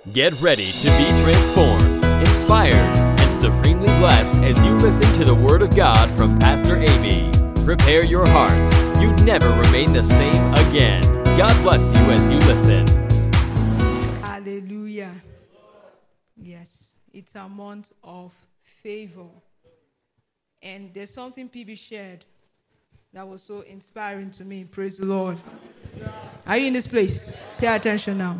Get ready to be transformed, inspired, and supremely blessed as you listen to the Word of God from Pastor AB. Prepare your hearts. You'd never remain the same again. God bless you as you listen. Hallelujah. Yes, it's a month of favor. And there's something PB shared that was so inspiring to me. Praise the Lord. Are you in this place? Pay attention now.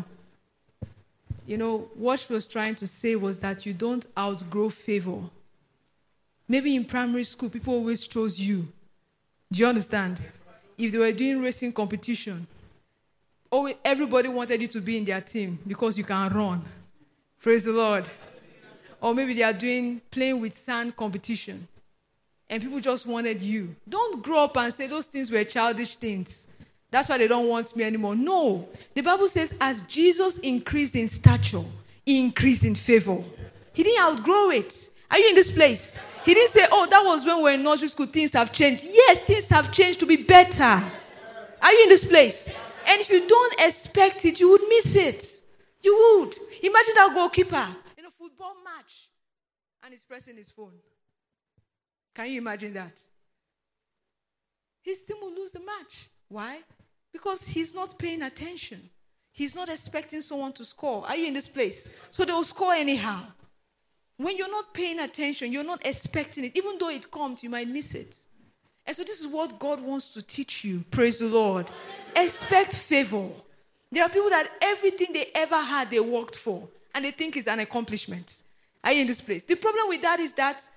You know, what she was trying to say was that you don't outgrow favor. Maybe in primary school, people always chose you. Do you understand? If they were doing racing competition, everybody wanted you to be in their team because you can run. Praise the Lord. Or maybe they are playing with sand competition, and people just wanted you. Don't grow up and say those things were childish things. That's why they don't want me anymore. No. The Bible says as Jesus increased in stature, he increased in favor. He didn't outgrow it. Are you in this place? He didn't say, oh, that was when we were in nursery school, things have changed. Yes, things have changed to be better. Are you in this place? And if you don't expect it, you would miss it. You would. Imagine that goalkeeper in a football match and he's pressing his phone. Can you imagine that? His team will lose the match. Why? Because he's not paying attention. He's not expecting someone to score. Are you in this place? So they'll score anyhow. When you're not paying attention, you're not expecting it. Even though it comes, you might miss it. And so this is what God wants to teach you. Praise the Lord. Expect favor. There are people that everything they ever had, they worked for. And they think it's an accomplishment. Are you in this place? The problem with that is that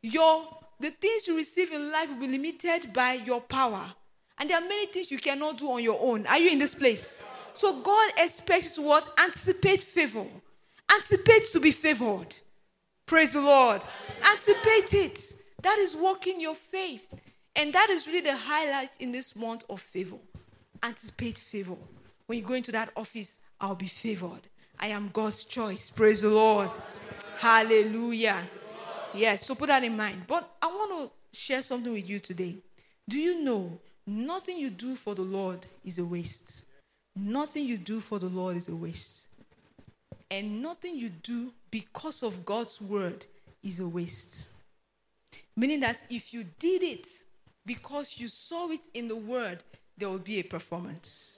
the things you receive in life will be limited by your power. And there are many things you cannot do on your own. Are you in this place? So God expects you to what? Anticipate favor. Anticipate to be favored. Praise the Lord. Anticipate it. That is walking your faith. And that is really the highlight in this month of favor. Anticipate favor. When you go into that office, I'll be favored. I am God's choice. Praise the Lord. Hallelujah. Yes, so put that in mind. But I want to share something with you today. Do you know nothing you do for the Lord is a waste? Nothing you do for the Lord is a waste. And nothing you do because of God's word is a waste. Meaning that if you did it because you saw it in the word, there will be a performance.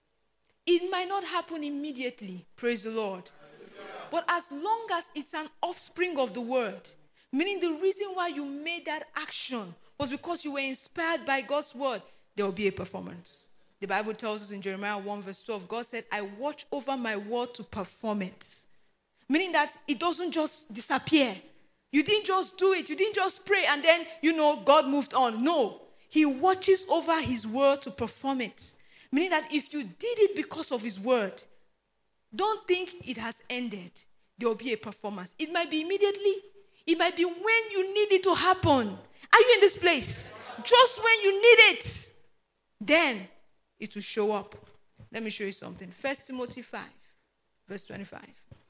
It might not happen immediately, praise the Lord. But as long as it's an offspring of the word, meaning the reason why you made that action was because you were inspired by God's word, there will be a performance. The Bible tells us in Jeremiah 1 verse 12, God said, I watch over my word to perform it. Meaning that it doesn't just disappear. You didn't just do it. You didn't just pray and then, God moved on. No. He watches over his word to perform it. Meaning that if you did it because of his word, don't think it has ended. There will be a performance. It might be immediately. It might be when you need it to happen. Are you in this place? Just when you need it, then it will show up. Let me show you something. 1 Timothy 5, verse 25.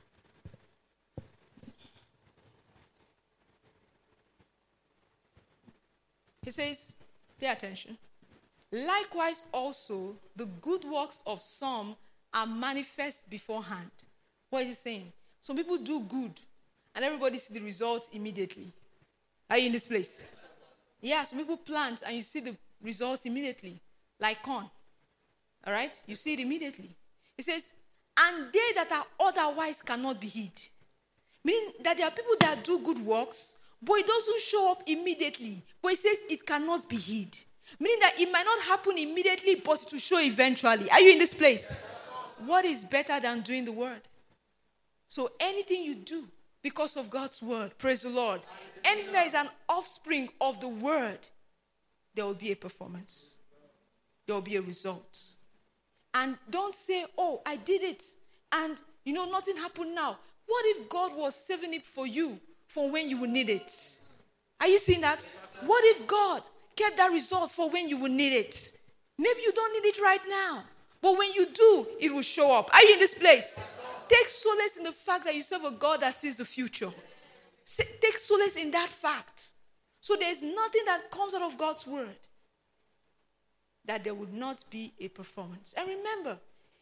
He says, pay attention. Likewise also, the good works of some are manifest beforehand. What is he saying? Some people do good, and everybody sees the results immediately. Are you in this place? Yeah, some people plant, and you see the results immediately, like corn. All right? You see it immediately. It says, and they that are otherwise cannot be hid. Meaning that there are people that do good works, but it doesn't show up immediately. But it says it cannot be hid. Meaning that it might not happen immediately, but it will show eventually. Are you in this place? What is better than doing the word? So anything you do because of God's word, praise the Lord. Anything that is an offspring of the word, there will be a performance. There will be a result. And don't say, oh, I did it. And, nothing happened now. What if God was saving it for you for when you will need it? Are you seeing that? What if God kept that result for when you will need it? Maybe you don't need it right now. But when you do, it will show up. Are you in this place? Take solace in the fact that you serve a God that sees the future. Take solace in that fact. So there's nothing that comes out of God's word that there would not be a performance. And remember,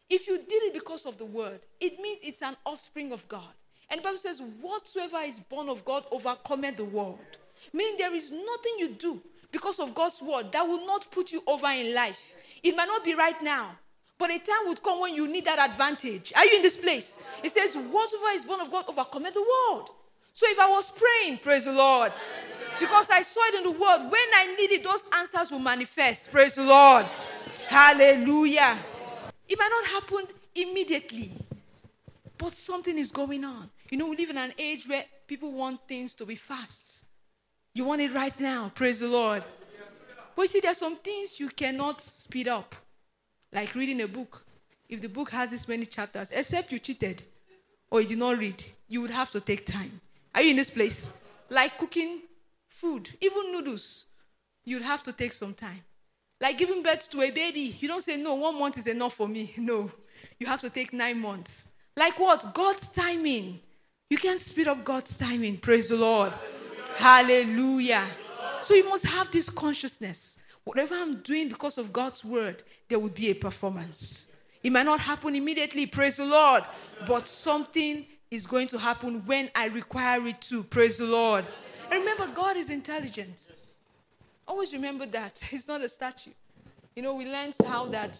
if you did it because of the word, it means it's an offspring of God. And the Bible says, whatsoever is born of God overcometh the world. Meaning there is nothing you do because of God's word that will not put you over in life. It might not be right now, but a time would come when you need that advantage. Are you in this place? It says, whatsoever is born of God overcometh the world. So if I was praying, praise the Lord, because I saw it in the word, when I need it, those answers will manifest. Praise the Lord. Hallelujah. It might not happen immediately, but something is going on. You know, we live in an age where people want things to be fast. You want it right now. Praise the Lord. But you see, there are some things you cannot speed up. Like reading a book. If the book has this many chapters, except you cheated or you did not read, you would have to take time. Are you in this place? Like cooking food, even noodles, you'd have to take some time. Like giving birth to a baby, you don't say, no, 1 month is enough for me. No, you have to take 9 months. Like what? God's timing. You can't speed up God's timing. Praise the Lord. Hallelujah. So you must have this consciousness. Whatever I'm doing because of God's word, there will be a performance. It might not happen immediately, praise the Lord, but something is going to happen when I require it to, praise the Lord. And remember, God is intelligent. Always remember that. It's not a statue. You know, we learned how that,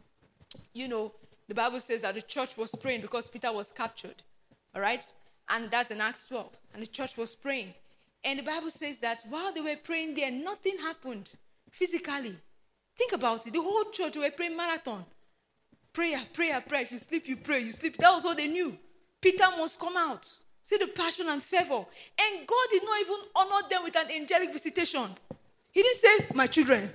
you know, the Bible says that the church was praying because Peter was captured. All right? And that's in Acts 12. And the church was praying. And the Bible says that while they were praying there, nothing happened physically. Think about it. The whole church, they were praying marathon. Prayer, prayer, prayer. If you sleep, you pray. You sleep. That was all they knew. Peter must come out. See the passion and favor. And God did not even honor them with an angelic visitation. He didn't say, my children,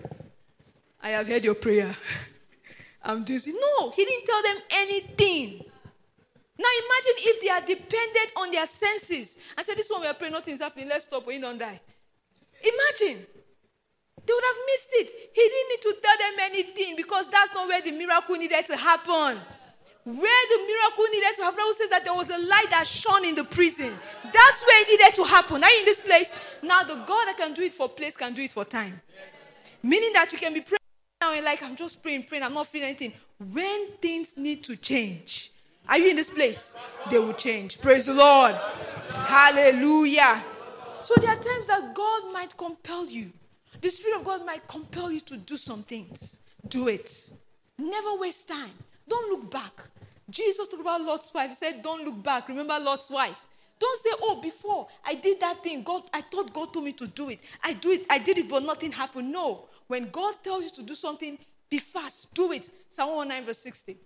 I have heard your prayer. I'm doing it. No, he didn't tell them anything. Now imagine if they are dependent on their senses and said, this one we are praying, nothing's happening, let's stop, we don't die. Imagine. They would have missed it. He didn't need to tell them anything because that's not where the miracle needed to happen. Where the miracle needed to happen, it says that there was a light that shone in the prison. That's where it needed to happen. Are you in this place? Now the God that can do it for place can do it for time. Meaning that you can be praying now and like, I'm just praying, I'm not feeling anything. When things need to change, are you in this place? They will change. Praise the Lord. Hallelujah. So there are times that God might compel you. The Spirit of God might compel you to do some things. Do it. Never waste time. Don't look back. Jesus talked about Lot's wife. He said, don't look back. Remember Lot's wife. Don't say, oh, before I did that thing, I thought God told me to do it. I did it, but nothing happened. No. When God tells you to do something, be fast. Do it. Psalm 119 verse 60.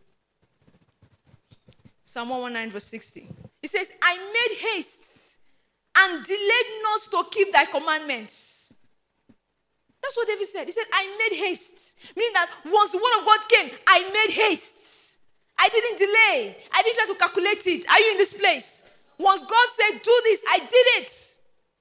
Psalm 119 verse 60. It says, I made haste and delayed not to keep thy commandments. That's what David said. He said, I made haste. Meaning that once the word of God came, I made haste. I didn't delay. I didn't try to calculate it. Are you in this place? Once God said, do this, I did it.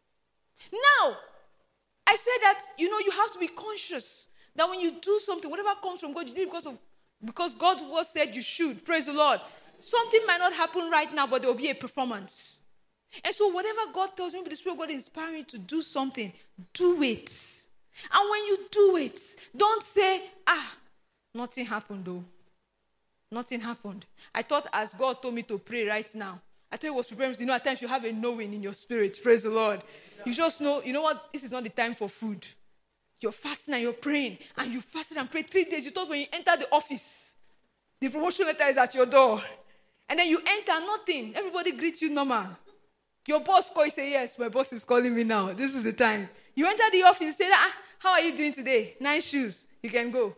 Now, I said that, you have to be conscious that when you do something, whatever comes from God, you did it because God's word said you should. Praise the Lord. Something might not happen right now, but there will be a performance. And so whatever God tells you, the Spirit of God is inspiring you to do something, do it. And when you do it, don't say, nothing happened though. Nothing happened. I thought as God told me to pray right now, I thought he was preparing. At times you have a knowing in your spirit. Praise the Lord. You just know, you know what? This is not the time for food. You're fasting and you're praying. And you fasted and prayed 3 days. You thought when you enter the office, the promotion letter is at your door. And then you enter, nothing. Everybody greets you normal. Your boss calls, you say, yes, my boss is calling me now. This is the time. You enter the office, you say, how are you doing today? Nice shoes. You can go.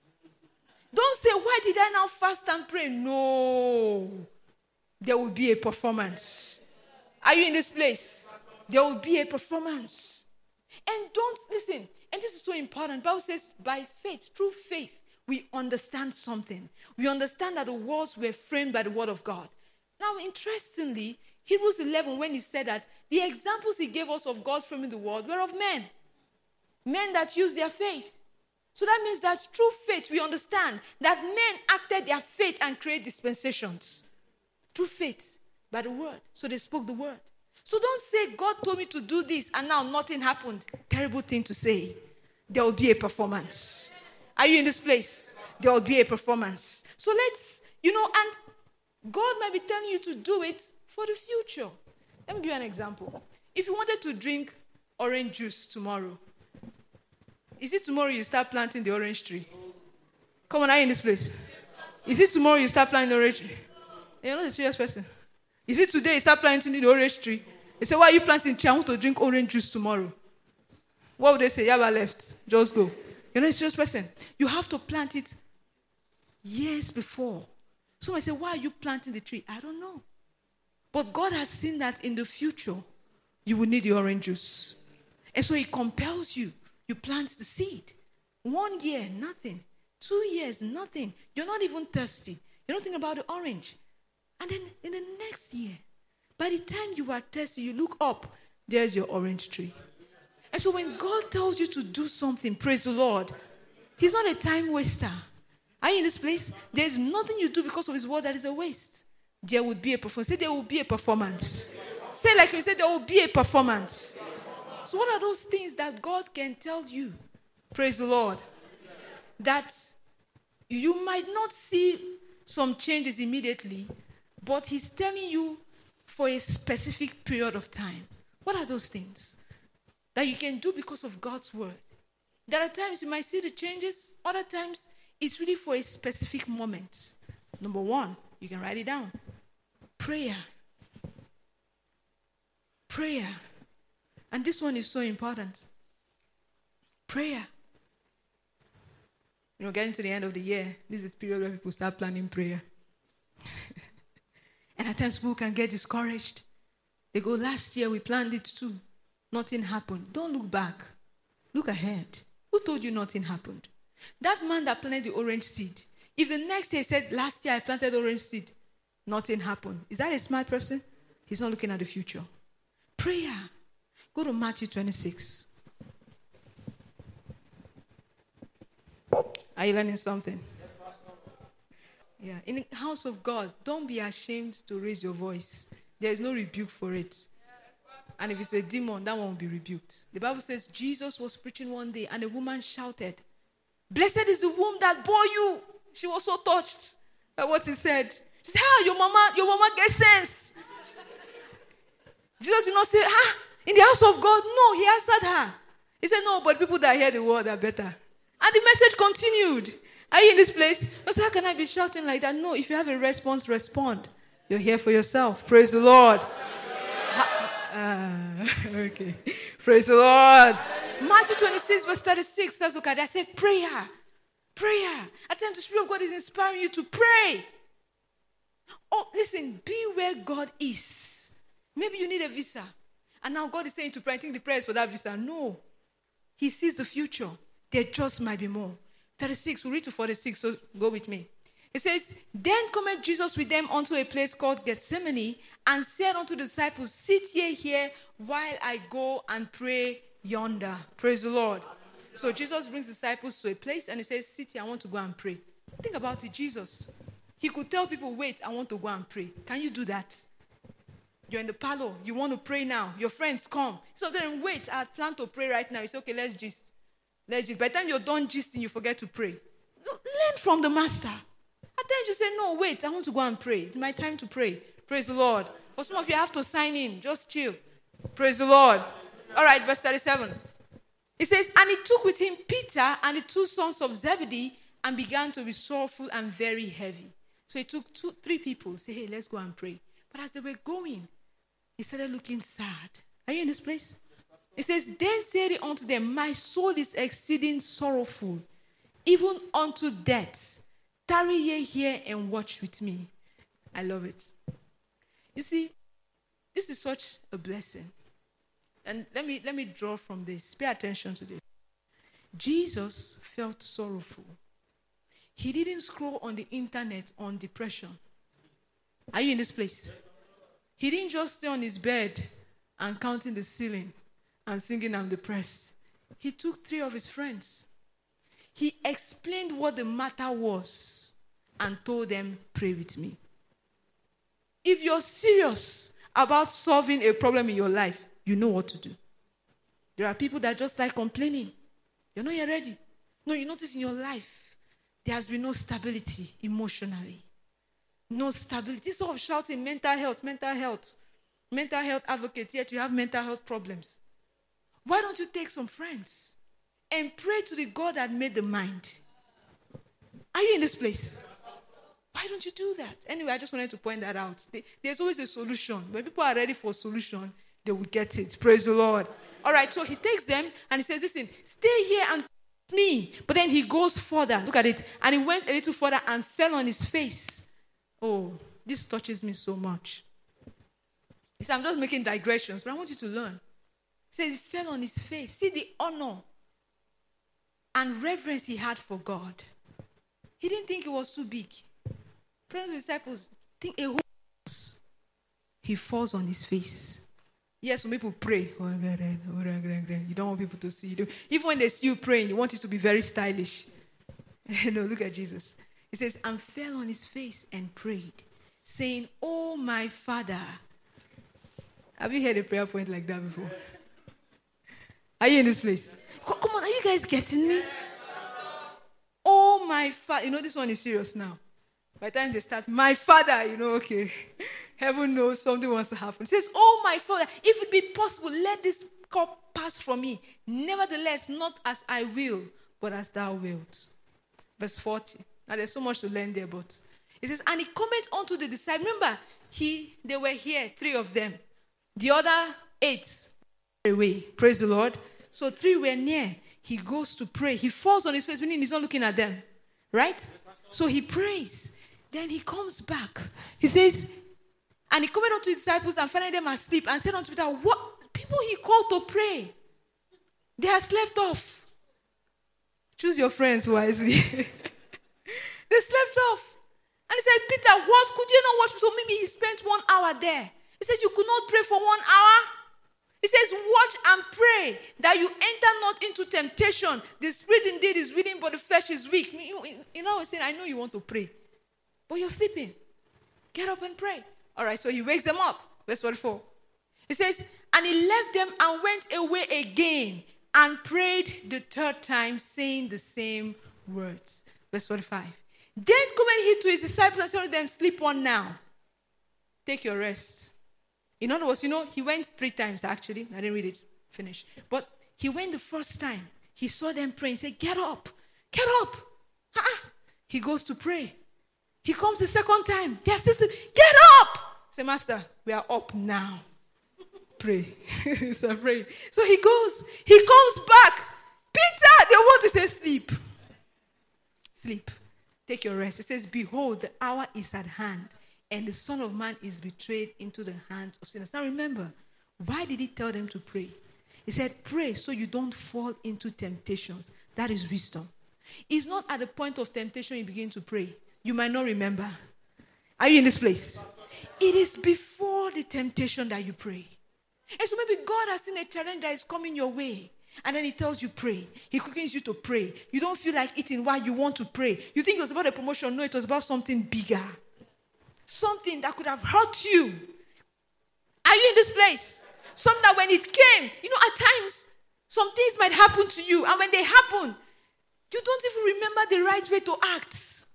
Don't say, why did I now fast and pray? No. There will be a performance. Are you in this place? There will be a performance. And don't, listen, and this is so important. The Bible says, by faith, through faith, we understand something. We understand that the worlds were framed by the word of God. Now, interestingly, Hebrews 11, when he said that, the examples he gave us of God framing the world were of men. Men that used their faith. So that means that through faith, we understand that men acted their faith and created dispensations. Through faith, by the word. So they spoke the word. So don't say, God told me to do this and now nothing happened. Terrible thing to say. There will be a performance. Are you in this place? There will be a performance. So let's, And God might be telling you to do it for the future. Let me give you an example. If you wanted to drink orange juice tomorrow, is it tomorrow you start planting the orange tree? Come on, are you in this place? Is it tomorrow you start planting the orange tree? You're not a serious person. Is it today you start planting the orange tree? They say, why are you planting tree? I want to drink orange juice tomorrow. What would they say? Yaba left. Just go. You're not a serious person. You have to plant it years before. Someone say, why are you planting the tree? I don't know. But God has seen that in the future, you will need the orange juice. And so he compels you. You plant the seed. 1 year, nothing. 2 years, nothing. You're not even thirsty. You don't think about the orange. And then in the next year, by the time you are thirsty, you look up, there's your orange tree. And so when God tells you to do something, praise the Lord, he's not a time waster. Are you in this place? There's nothing you do because of his word that is a waste. There would be a performance. Say there will be a performance. Say like you said, there will be a performance. So what are those things that God can tell you? Praise the Lord. That you might not see some changes immediately, but he's telling you for a specific period of time. What are those things that you can do because of God's word? There are times you might see the changes. Other times, it's really for a specific moment. Number 1, you can write it down. Prayer. Prayer. And this one is so important. Prayer. Getting to the end of the year, this is the period where people start planning prayer. And at times people can get discouraged. They go, last year we planned it too. Nothing happened. Don't look back. Look ahead. Who told you nothing happened? That man that planted the orange seed, if the next year said, last year I planted orange seed, nothing happened. Is that a smart person? He's not looking at the future. Prayer. Go to Matthew 26. Are you learning something? Yes, Pastor. Yeah. In the house of God, don't be ashamed to raise your voice. There is no rebuke for it. And if it's a demon, that one will be rebuked. The Bible says Jesus was preaching one day and a woman shouted, "Blessed is the womb that bore you." She was so touched by what he said. She said, your mama gets sense. Jesus did not say, in the house of God. No, he answered her. He said, no, but people that hear the word are better. And the message continued. Are you in this place? But how can I be shouting like that? No, if you have a response, respond. You're here for yourself. Praise the Lord. Okay. Praise the Lord. Matthew 26 verse 36. Let's look at that. I say prayer. Prayer. At times the Spirit of God is inspiring you to pray. Oh, listen. Be where God is. Maybe you need a visa. And now God is saying to pray. I think the prayer is for that visa. No. He sees the future. There just might be more. 36. We'll read to 46. So go with me. It says, then cometh Jesus with them unto a place called Gethsemane, and said unto the disciples, sit ye here while I go and pray yonder. Praise the Lord. So Jesus brings disciples to a place and he says, sit here, I want to go and pray. Think about it, Jesus. He could tell people, wait, I want to go and pray. Can you do that? You're in the parlor, you want to pray now. Your friends come. So then wait, I plan to pray right now. You say, okay, let's gist. By the time you're done gisting, you forget to pray. Learn from the master. At times you say, no, wait, I want to go and pray. It's my time to pray. Praise the Lord. For some of you have to sign in. Just chill. Praise the Lord. All right, verse 37. It says, and he took with him Peter and the 2 sons of Zebedee and began to be sorrowful and very heavy. So he took 3 people. Say, hey, let's go and pray. But as they were going, he started looking sad. Are you in this place? It says, then said he unto them, my soul is exceeding sorrowful, even unto death. Tarry ye here and watch with me. I love it. You see, this is such a blessing. And let me draw from this. Pay attention to this. Jesus felt sorrowful. He didn't scroll on the internet on depression. Are you in this place? He didn't just stay on his bed and counting the ceiling and singing, I'm depressed. He took 3 of his friends. He explained what the matter was and told them, pray with me. If you're serious about solving a problem in your life, you know what to do. There are people that just like complaining. You're not yet ready. No, you notice in your life, there has been no stability emotionally. no stability. This sort of shouting, mental health advocate, yet you have mental health problems. Why don't you take some friends and pray to the God that made the mind? Are you in this place? Why don't you do that? Anyway, I just wanted to point that out. There's always a solution. When people are ready for a solution, they will get it. Praise the Lord. All right, so he takes them and he says, listen, stay here and me. But then he goes further. Look at it. And he went a little further and fell on his face. Oh, this touches me so much. He said, I'm just making digressions, but I want you to learn. He says he fell on his face. See the honor and reverence he had for God. He didn't think it was too big. Friends and disciples, think a whole house. He falls on his face. Yes, some people pray. You don't want people to see you. Even when they see you praying, you want it to be very stylish. No, look at Jesus. He says, and fell on his face and prayed, saying, oh, my Father. Have you heard a prayer point like that before? Are you in this place? Come on, are you guys getting me? Oh, my Father. You know, this one is serious now. By the time they start, my Father, okay. Heaven knows something wants to happen. It says, oh, my Father, if it be possible, let this cup pass from me. Nevertheless, not as I will, but as thou wilt. Verse 40. Now, there's so much to learn there, but it says, and he comments unto the disciples. Remember, they were here, 3 of them. The other 8 were away. Praise the Lord. So 3 were near. He goes to pray. He falls on his face, meaning he's not looking at them. Right? So he prays. Then he comes back. He says, and he commented unto his disciples and found them asleep and said unto Peter, what? People he called to pray, they had slept off. Choose your friends wisely. They slept off. And he said, Peter, what? Could you not watch? So maybe he spent 1 hour there. He says, you could not pray for 1 hour? He says, watch and pray that you enter not into temptation. The spirit indeed is willing, but the flesh is weak. You know, I was saying, I know you want to pray, but you're sleeping. Get up and pray. All right, so he wakes them up. Verse 44. He says, and he left them and went away again and prayed the 3rd time, saying the same words. Verse 45. Then coming he to his disciples and said to them, sleep on now. Take your rest. In other words, he went 3 times actually. I didn't read it. Finish. But he went the first time. He saw them praying. He said, get up. Get up. He goes to pray. He comes the 2nd time. They are still sleeping. Get up. Say, Master, we are up now. Pray. So pray. So he goes. He comes back. Peter, they want to say sleep. Sleep. Take your rest. It says, behold, the hour is at hand, and the Son of Man is betrayed into the hands of sinners. Now remember, why did he tell them to pray? He said, pray so you don't fall into temptations. That is wisdom. It's not at the point of temptation you begin to pray. You might not remember. Are you in this place? It is before the temptation that you pray. And so maybe God has seen a challenge that is coming your way. And then he tells you pray. He quickens you to pray. You don't feel like eating while you want to pray. You think it was about a promotion. No, it was about something bigger. Something that could have hurt you. Are you in this place? Something that when it came, at times, some things might happen to you. And when they happen, you don't even remember the right way to act.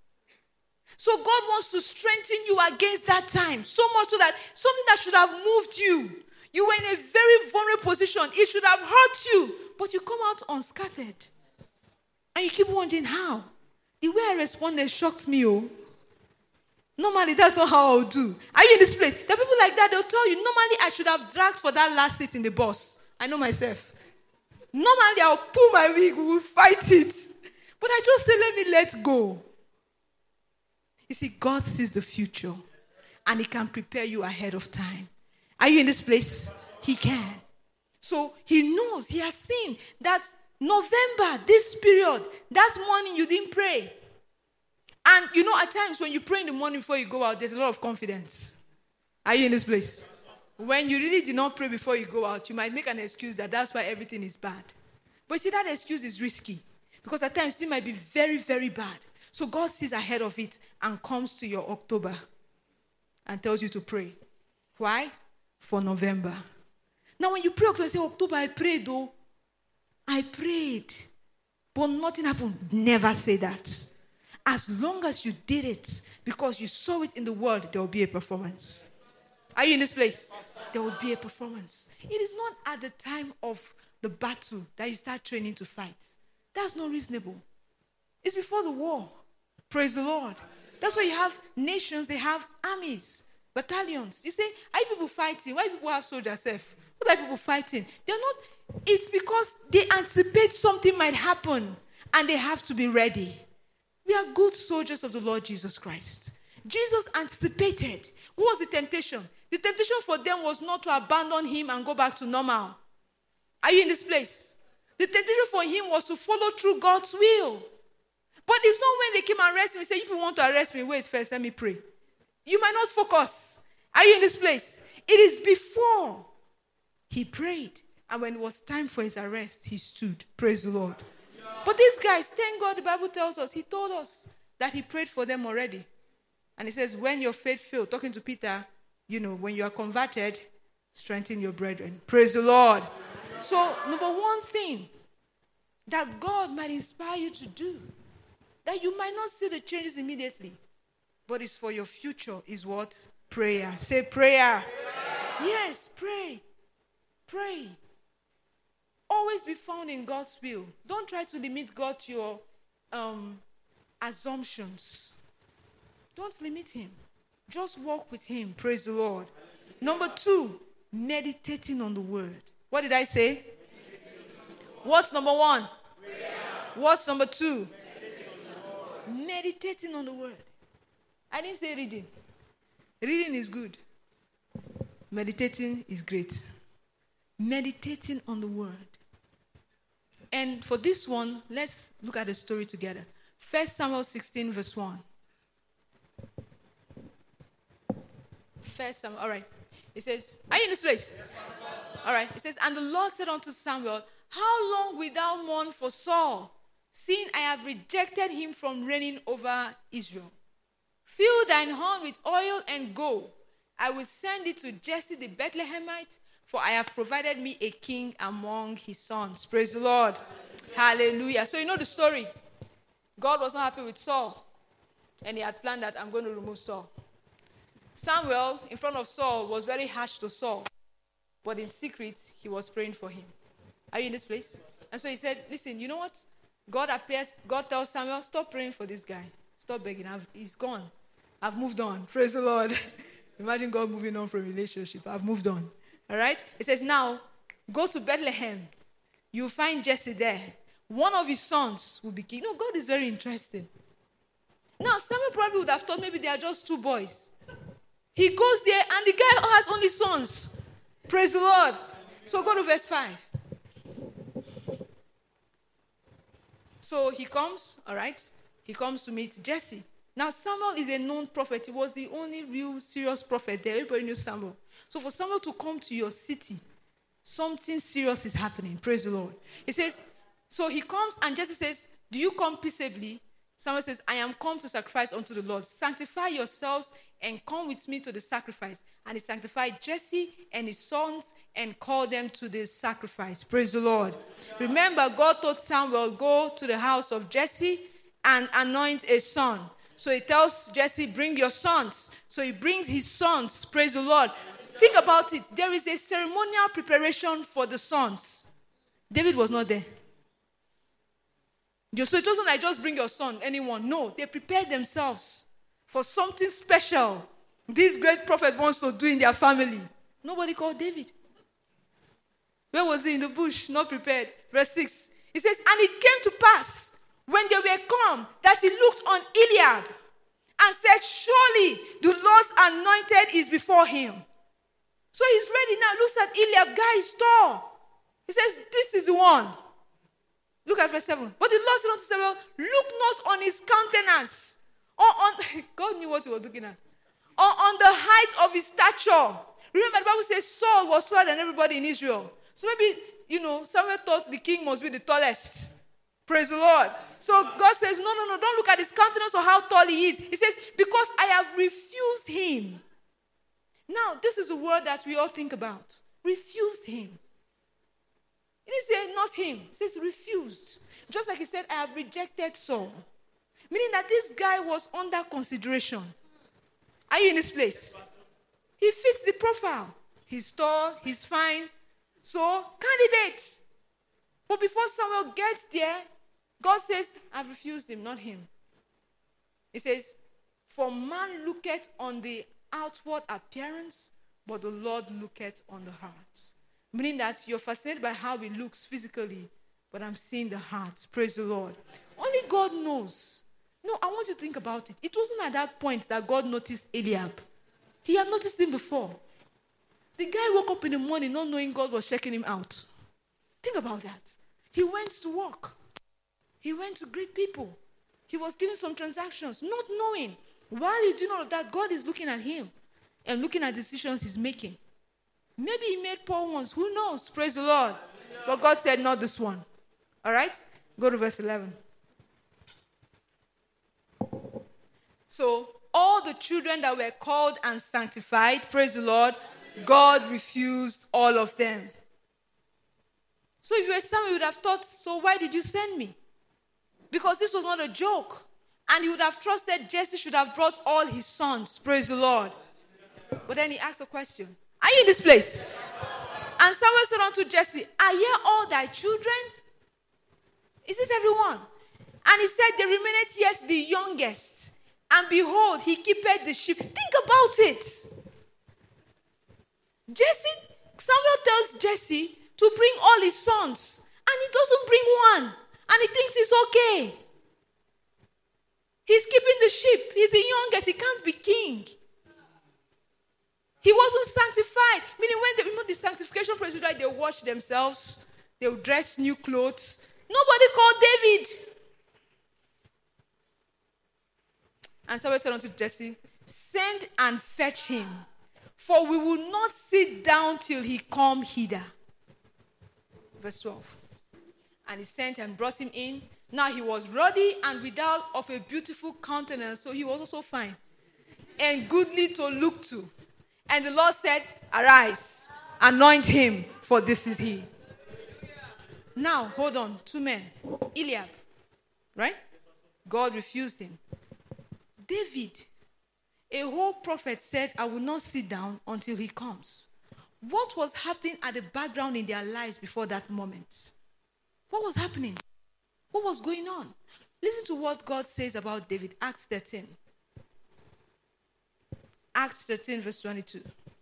So God wants to strengthen you against that time. So much so that something that should have moved you. You were in a very vulnerable position. It should have hurt you. But you come out unscathed. And you keep wondering how. The way I responded shocked me. Normally, that's not how I would do. Are you in this place? There are people like that. They'll tell you, normally I should have dragged for that last seat in the bus. I know myself. Normally, I'll pull my wig. We will fight it. But I just say, let go. You see, God sees the future. And he can prepare you ahead of time. Are you in this place? He can. So he knows, he has seen that November, this period, that morning you didn't pray. And at times when you pray in the morning before you go out, there's a lot of confidence. Are you in this place? When you really did not pray before you go out, you might make an excuse that that's why everything is bad. But see, that excuse is risky. Because at times it might be very, very bad. So God sees ahead of it and comes to your October and tells you to pray. Why? For November. Now when you pray October, you say, October, I prayed though. I prayed. But nothing happened. Never say that. as long as you did it because you saw it in the world, there will be a performance. Are you in this place? There will be a performance. It is not at the time of the battle that you start training to fight. That's not reasonable. It's before the war. Praise the Lord. That's why you have nations, they have armies, battalions. You say, are you people fighting? Why do people have soldiers? What are people fighting? They're not. It's because they anticipate something might happen and they have to be ready. We are good soldiers of the Lord Jesus Christ. Jesus anticipated. What was the temptation? The temptation for them was not to abandon him and go back to normal. Are you in this place? The temptation for him was to follow through God's will. But it's not when they came and arrest him, he said, you people want to arrest me, wait first, let me pray. You might not focus. Are you in this place? It is before he prayed. And when it was time for his arrest, he stood. Praise the Lord. But these guys, thank God, the Bible tells us, he told us that he prayed for them already. And he says, when your faith failed, talking to Peter, when you are converted, strengthen your brethren. Praise the Lord. So, number one thing that God might inspire you to do, that you might not see the changes immediately, but it's for your future, is what? Prayer. Say prayer. Yes, pray. Pray. Always be found in God's will. Don't try to limit God to your assumptions. Don't limit him. Just walk with him. Praise the Lord. Number 2, meditating on the word. What did I say? What's number 1? Prayer. What's number 2? Meditating on the word. I didn't say reading. Reading is good. Meditating is great. Meditating on the word. And for this one, let's look at the story together. 1 Samuel 16, verse 1. 1 Samuel, all right. It says, are you in this place? Yes, all right. It says, and the Lord said unto Samuel, how long wilt thou mourn for Saul, seeing I have rejected him from reigning over Israel? Fill thine horn with oil and go. I will send it to Jesse the Bethlehemite, for I have provided me a king among his sons. Praise the Lord. Hallelujah. So you know the story. God was not happy with Saul, and he had planned that I'm going to remove Saul. Samuel, in front of Saul, was very harsh to Saul, but in secret, he was praying for him. Are you in this place? And so he said, listen, you know what? God tells Samuel, stop praying for this guy. Stop begging. He's gone. I've moved on. Praise the Lord. Imagine God moving on from a relationship. I've moved on. All right? It says, now, go to Bethlehem. You'll find Jesse there. One of his sons will be king. God is very interesting. Now, Samuel probably would have thought maybe they are just 2 boys. He goes there, and the guy has only sons. Praise the Lord. So go to verse 5. So he comes, all right? He comes to meet Jesse. Now, Samuel is a known prophet. He was the only real serious prophet there. Everybody knew Samuel. So for Samuel to come to your city, something serious is happening. Praise the Lord. It says, so he comes, and Jesse says, do you come peaceably? Samuel says, I am come to sacrifice unto the Lord. Sanctify yourselves and come with me to the sacrifice. And he sanctified Jesse and his sons and called them to the sacrifice. Praise the Lord. Yeah. Remember, God told Samuel, go to the house of Jesse and anoint a son. So he tells Jesse, bring your sons. So he brings his sons. Praise the Lord. Think about it. There is a ceremonial preparation for the sons. David was not there. So it wasn't like just bring your son, anyone. No, they prepared themselves for something special this great prophet wants to do in their family. Nobody called David. Where was he? In the bush, not prepared. Verse 6. It says, and it came to pass when they were come that he looked on Eliab and said, surely the Lord's anointed is before him. So he's ready now. Looks at Eliab, guy is tall. He says, this is the one. Look at verse 7. But the Lord said unto Samuel, look not on his countenance. God knew what he was looking at. Or on the height of his stature. Remember, the Bible says Saul was taller than everybody in Israel. So maybe, Samuel thought the king must be the tallest. Praise the Lord. So God says, no, don't look at his countenance or how tall he is. He says, because I have refused him. Now, this is a word that we all think about. Refused him. He didn't say not him. He says refused. Just like he said, I have rejected Saul. Meaning that this guy was under consideration. Are you in this place? He fits the profile. He's tall, he's fine. So, candidate. But before Samuel gets there, God says, I've refused him, not him. He says, for man looketh on the outward appearance, but the Lord looketh on the heart. Meaning that you're fascinated by how it looks physically, but I'm seeing the heart. Praise the Lord. Only God knows. No, I want you to think about it. It wasn't at that point that God noticed Eliab. He had noticed him before. The guy woke up in the morning not knowing God was checking him out. Think about that. He went to work. He went to greet people. He was giving some transactions, not knowing. While he's doing all of that, God is looking at him and looking at decisions he's making. Maybe he made poor ones. Who knows? Praise the Lord. But God said, not this one. All right? Go to verse 11. So, all the children that were called and sanctified, praise the Lord, God refused all of them. So if you were Samuel, you would have thought, so why did you send me? Because this was not a joke. And he would have trusted Jesse should have brought all his sons. Praise the Lord. But then he asked a question. Are you in this place? And Samuel said unto Jesse, are ye all thy children? Is this everyone? And he said, there remaineth yet the youngest. And behold, he keepeth the sheep. Think about it. Samuel tells Jesse to bring all his sons. And he doesn't bring one. And he thinks it's okay. He's keeping the sheep. He's the youngest. He can't be king. He wasn't sanctified. Meaning when the sanctification procedure, they wash themselves. They will dress new clothes. Nobody called David. And Samuel said unto Jesse, send and fetch him, for we will not sit down till he come hither. Verse 12. And he sent and brought him in. Now he was ruddy and without of a beautiful countenance, so he was also fine and goodly to look to. And the Lord said, arise, anoint him, for this is he. Now, hold on, 2 men. Eliab, right? God refused him. David, a whole prophet said, I will not sit down until he comes. What was happening at the background in their lives before that moment? What was happening? What was going on? Listen to what God says about David. Acts 13. Acts 13 verse 22.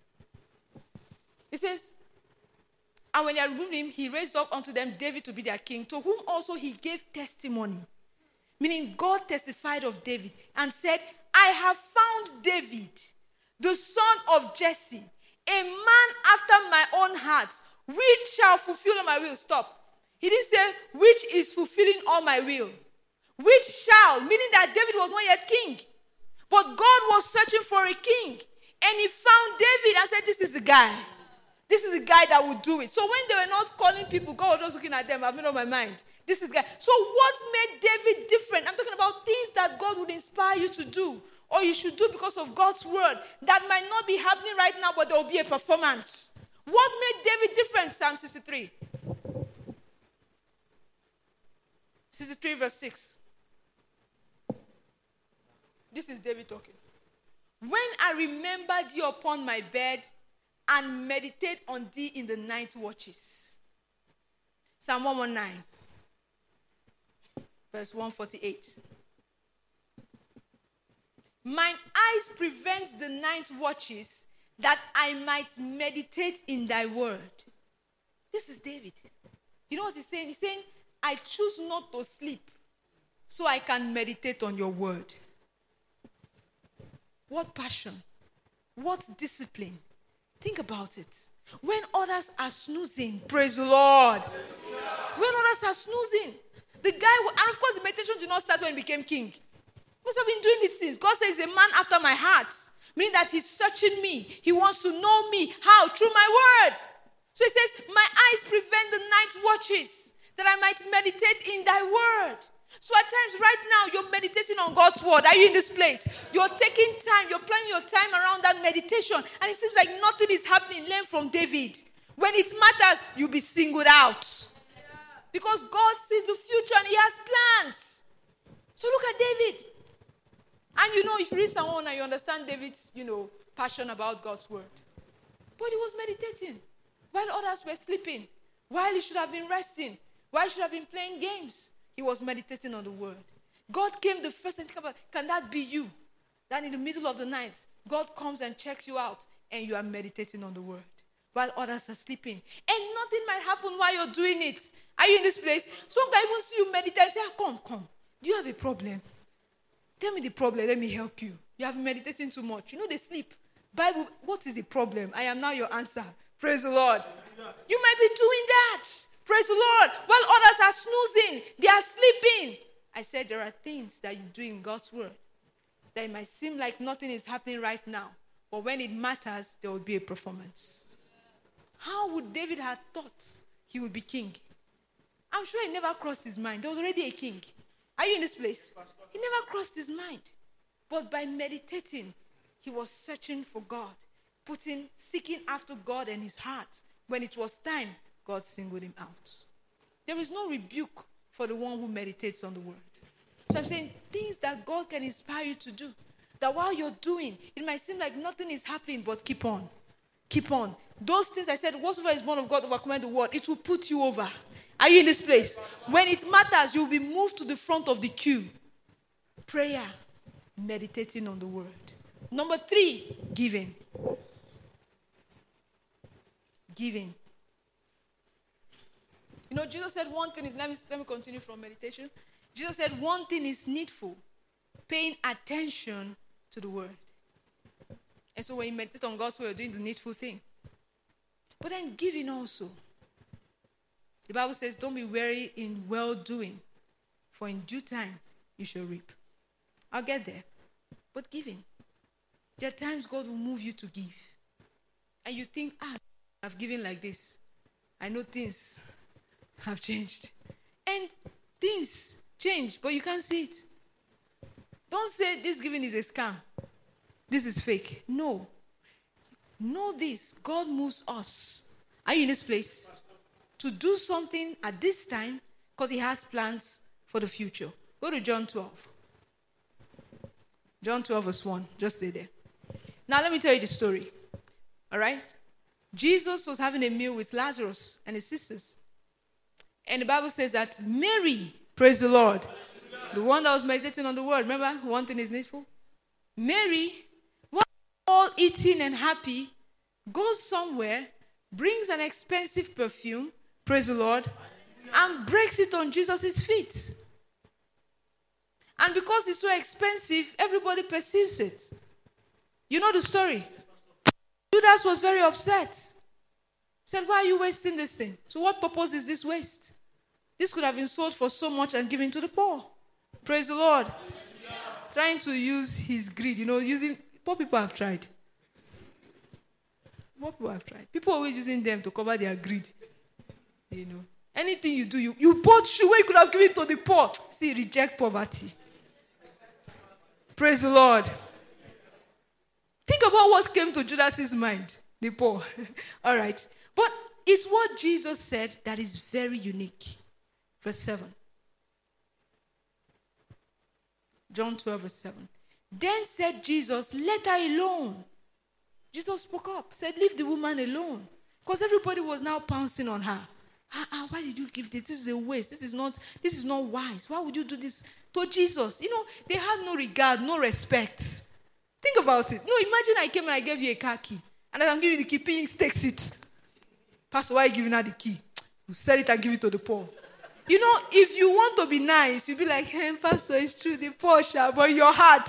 It says, and when they had removed him, he raised up unto them David to be their king, to whom also he gave testimony. Meaning God testified of David and said, I have found David, the son of Jesse, a man after my own heart, which shall fulfill all my will. Stop. He didn't say, which is fulfilling all my will. Which shall, meaning that David was not yet king. But God was searching for a king. And he found David and said, this is the guy. This is the guy that will do it. So when they were not calling people, God was just looking at them. I've made up my mind. This is the guy. So what made David different? I'm talking about things that God would inspire you to do. Or you should do because of God's word. That might not be happening right now, but there will be a performance. What made David different? Psalm 63. 63 verse 6. This is David talking. When I remember thee upon my bed and meditate on thee in the night watches. Psalm 119. Verse 148. Mine eyes prevent the night watches that I might meditate in thy word. This is David. You know what he's saying? He's saying, I choose not to sleep so I can meditate on your word. What passion. What discipline. Think about it. When others are snoozing, praise the Lord. When others are snoozing, the guy, and of course the meditation did not start when he became king. He must have been doing it since. God says, a man after my heart. Meaning that he's searching me. He wants to know me. How? Through my word. So he says, my eyes prevent the night watches, that I might meditate in thy word. So at times right now, you're meditating on God's word. Are you in this place? You're taking time. You're planning your time around that meditation. And it seems like nothing is happening. Learn from David. When it matters, you'll be singled out. Because God sees the future and he has plans. So look at David. And if you read Psalm 1 and you understand David's, passion about God's word. But he was meditating while others were sleeping, while he should have been resting, while he should have been playing games. He was meditating on the word. God came the first and think about, can that be you? That in the middle of the night, God comes and checks you out and you are meditating on the word while others are sleeping. And nothing might happen while you're doing it. Are you in this place? Some guy even see you meditate and say, come. Do you have a problem? Tell me the problem. Let me help you. You have been meditating too much. They sleep. Bible, what is the problem? I am now your answer. Praise the Lord. You might be doing that. Praise the Lord. While others are snoozing, they are sleeping. I said there are things that you do in God's word that it might seem like nothing is happening right now. But when it matters, there will be a performance. How would David have thought he would be king? I'm sure it never crossed his mind. There was already a king. Are you in this place? He never crossed his mind. But by meditating, he was searching for God, seeking after God and his heart. When it was time, God singled him out. There is no rebuke for the one who meditates on the word. So I'm saying things that God can inspire you to do, that while you're doing, it might seem like nothing is happening, but keep on. Keep on. Those things I said, whatsoever is born of God overcometh the world, it will put you over. Are you in this place? When it matters, you'll be moved to the front of the queue. Prayer, meditating on the word. Number 3, giving. Giving. Jesus said one thing is, let me continue from meditation. Jesus said one thing is needful, paying attention to the word. And so when you meditate on God's word, you're doing the needful thing. But then giving also. The Bible says, don't be weary in well-doing, for in due time you shall reap. I'll get there. But giving. There are times God will move you to give. And you think, I've given like this. I know things have changed. And things change, but you can't see it. Don't say this giving is a scam. This is fake. No. Know this. God moves us. Are you in this place? To do something at this time because he has plans for the future. Go to John 12. John 12 verse 1. Just stay there. Now let me tell you the story. All right? Jesus was having a meal with Lazarus and his sisters. And the Bible says that Mary, praise the Lord, the one that was meditating on the word, remember, one thing is needful. Mary, while all eating and happy, goes somewhere, brings an expensive perfume, praise the Lord, and breaks it on Jesus' feet. And because it's so expensive, everybody perceives it. You know the story. Judas was very upset. Said, why are you wasting this thing? To what purpose is this waste? This could have been sold for so much and given to the poor. Praise the Lord. Trying to use his greed, poor people have tried. Poor people have tried. People are always using them to cover their greed. Anything you do, you bought shoe where you could have given to the poor. See, reject poverty. Praise the Lord. Think about what came to Judas's mind. The poor. All right. But it's what Jesus said that is very unique. Verse 7. John 12 verse 7. Then said Jesus, let her alone. Jesus spoke up. Said, leave the woman alone. Because everybody was now pouncing on her. Why did you give this? This is a waste. This is not wise. Why would you do this to Jesus? They had no regard, no respect. Think about it. No, imagine I came and I gave you a car key. And as I'm giving you the key, Phoenix takes it. Pastor, why are you giving her the key? You sell it and give it to the poor. If you want to be nice, you'll be like, hey, Pastor, it's true, the poor shall, but your heart.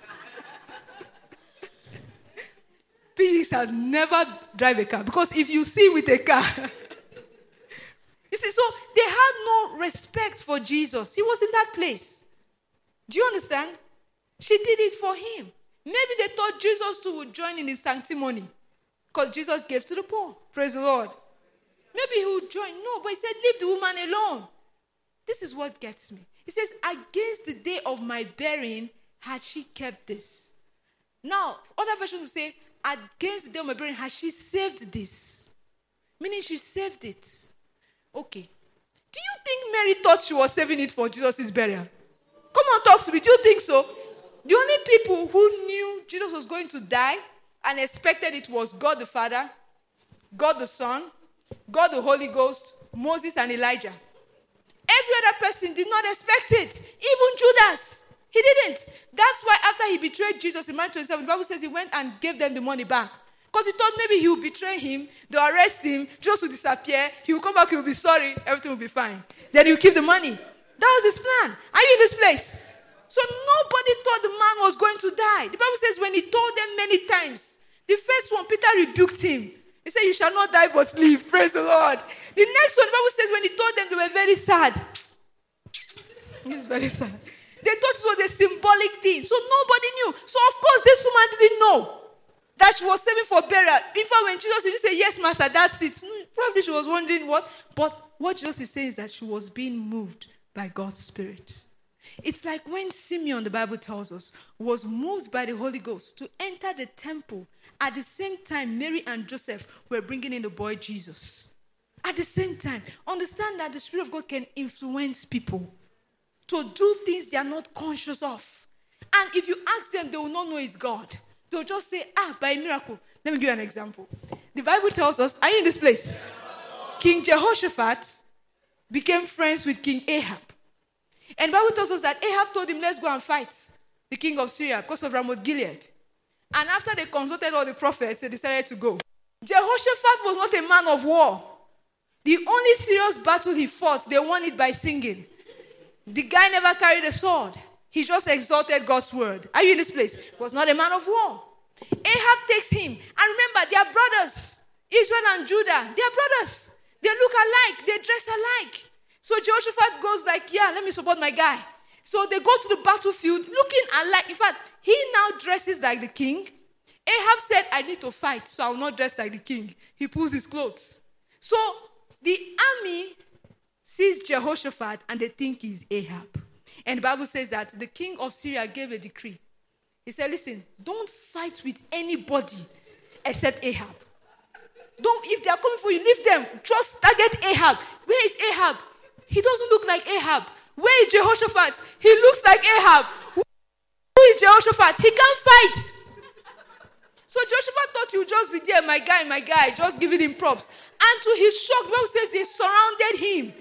Phoenix has never drive a car. Because if you see with a car, you see, so they had no respect for Jesus. He was in that place. Do you understand? She did it for him. Maybe they thought Jesus too would join in his sanctimony. Because Jesus gave to the poor. Praise the Lord. Maybe he would join. No, but he said, leave the woman alone. This is what gets me. He says, against the day of my burying, had she kept this. Now, other versions will say, against the day of my burying, has she saved this? Meaning she saved it. Okay. Do you think Mary thought she was saving it for Jesus' burial? Come on, talk to me. Do you think so? The only people who knew Jesus was going to die and expected it was God the Father, God the Son, God the Holy Ghost, Moses and Elijah. Every other person did not expect it. Even Judas. He didn't. That's why after he betrayed Jesus in Matthew 27, the Bible says he went and gave them the money back. Because he thought maybe he would betray him, they'll arrest him, Jesus will disappear, he will come back, he will be sorry, everything will be fine. Then he'll keep the money. That was his plan. Are you in this place? So nobody thought the man was going to die. The Bible says when he told them many times, the first one, Peter rebuked him. He said, you shall not die but live. Praise the Lord. The next one, the Bible says when he told them, they were very sad. He's very sad. They thought it was a symbolic thing. So nobody knew. So of course, this woman didn't know that she was saving for burial. In fact, when Jesus didn't say, yes, master, that's it. Probably she was wondering what. But what Jesus is saying is that she was being moved by God's Spirit. It's like when Simeon, the Bible tells us, was moved by the Holy Ghost to enter the temple. At the same time, Mary and Joseph were bringing in the boy Jesus. At the same time, understand that the Spirit of God can influence people to do things they are not conscious of. And if you ask them, they will not know it's God. They'll just say, by a miracle. Let me give you an example. The Bible tells us, are you in this place? King Jehoshaphat became friends with King Ahab. And the Bible tells us that Ahab told him, let's go and fight the king of Syria because of Ramoth Gilead. And after they consulted all the prophets, they decided to go. Jehoshaphat was not a man of war. The only serious battle he fought, they won it by singing. The guy never carried a sword. He just exalted God's word. Are you in this place? He was not a man of war. Ahab takes him. And remember, they are brothers. Israel and Judah, they are brothers. They look alike. They dress alike. So Jehoshaphat goes like, yeah, let me support my guy. So they go to the battlefield looking alike. In fact, he now dresses like the king. Ahab said, I need to fight, so I will not dress like the king. He pulls his clothes. So the army sees Jehoshaphat and they think he's Ahab. And the Bible says that the king of Syria gave a decree. He said, listen, don't fight with anybody except Ahab. If they are coming for you, leave them. Just target Ahab. Where is Ahab? He doesn't look like Ahab. Where is Jehoshaphat? He looks like Ahab. Who is Jehoshaphat? He can't fight. So Jehoshaphat thought he would just be there, my guy, just giving him props. And to his shock, the Bible says they surrounded him.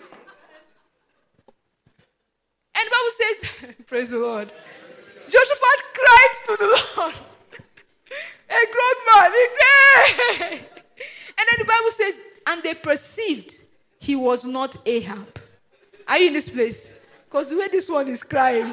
And the Bible says, praise the Lord. Jehoshaphat cried to the Lord. A grown man, he cried. And then the Bible says, and they perceived he was not Ahab. Are you in this place? Because the way this one is crying.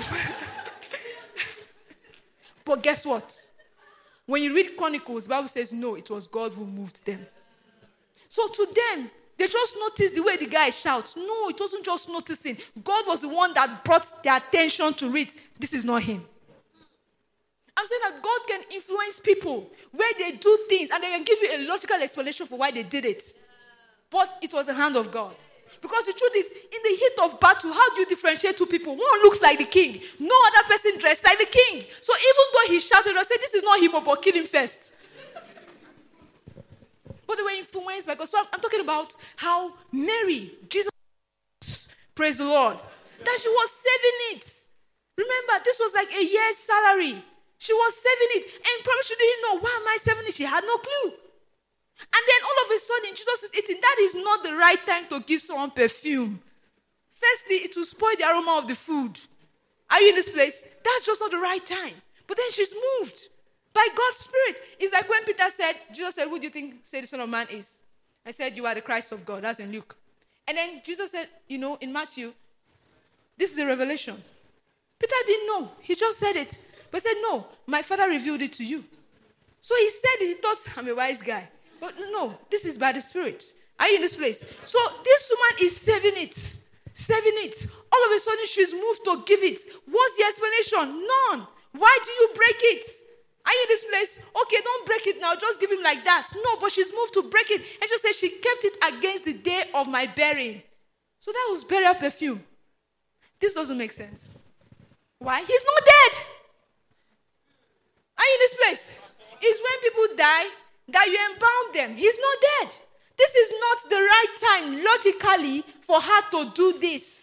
But guess what? When you read Chronicles, the Bible says, no, it was God who moved them. So to them, they just noticed the way the guy shouts. No, it wasn't just noticing. God was the one that brought their attention to it. This is not him. I'm saying that God can influence people where they do things and they can give you a logical explanation for why they did it. But it was the hand of God. Because the truth is, in the heat of battle, how do you differentiate two people? One looks like the king. No other person dressed like the king. So even though he shouted, I said, this is not him, but kill him first. But they were influenced by God. So I'm talking about how Mary, Jesus, praise the Lord, that she was saving it. Remember, this was like a year's salary. She was saving it. And probably she didn't know, why am I saving it? She had no clue. And then all of a sudden, Jesus is eating. That is not the right time to give someone perfume. Firstly, it will spoil the aroma of the food. Are you in this place? That's just not the right time. But then she's moved by God's Spirit. It's like when Peter said, Jesus said, who do you think say the Son of Man is? I said, you are the Christ of God. That's in Luke. And then Jesus said, in Matthew, this is a revelation. Peter didn't know. He just said it. But he said, no, my Father revealed it to you. So he said it. He thought, I'm a wise guy. But no, this is by the Spirit. Are you in this place? So this woman is saving it. Saving it. All of a sudden, she's moved to give it. What's the explanation? None. Why do you break it? Are you in this place? Okay, don't break it now. Just give him like that. No, but she's moved to break it. And just said she kept it against the day of my burying. So that was burial perfume. This doesn't make sense. Why? He's not dead. Are you in this place? It's when people die that you embalm them. He's not dead. This is not the right time, logically, for her to do this.